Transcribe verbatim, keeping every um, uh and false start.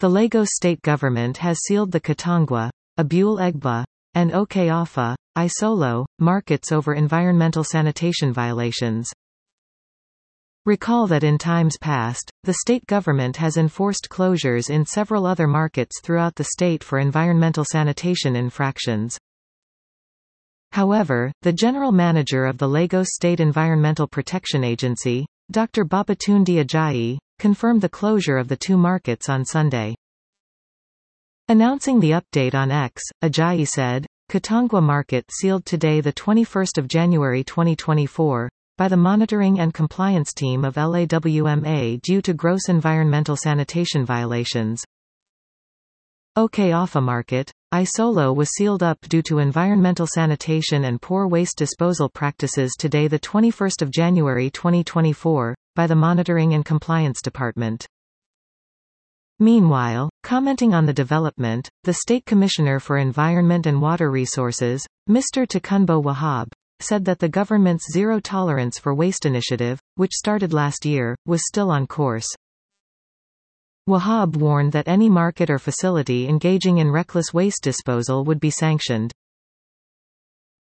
The Lagos state government has sealed the Katangwa, Abule Egba, and Oke-Afa, Isolo, markets over environmental sanitation violations. Recall that in times past, the state government has enforced closures in several other markets throughout the state for environmental sanitation infractions. However, the general manager of the Lagos State Environmental Protection Agency, Doctor Babatunde Ajayi, confirmed the closure of the two markets on Sunday. Announcing the update on X, Ajayi said, Katangwa Market sealed today the twenty-first of January twenty twenty-four, by the Monitoring and Compliance Team of L A W M A due to gross environmental sanitation violations. Oke-Afa Market, Isolo was sealed up due to environmental sanitation and poor waste disposal practices today the twenty-first of January twenty twenty-four, by the Monitoring and Compliance Department. Meanwhile, commenting on the development, the State Commissioner for Environment and Water Resources, Mister Tokunbo Wahab, said that the government's Zero Tolerance for Waste initiative, which started last year, was still on course. Wahab warned that any market or facility engaging in reckless waste disposal would be sanctioned.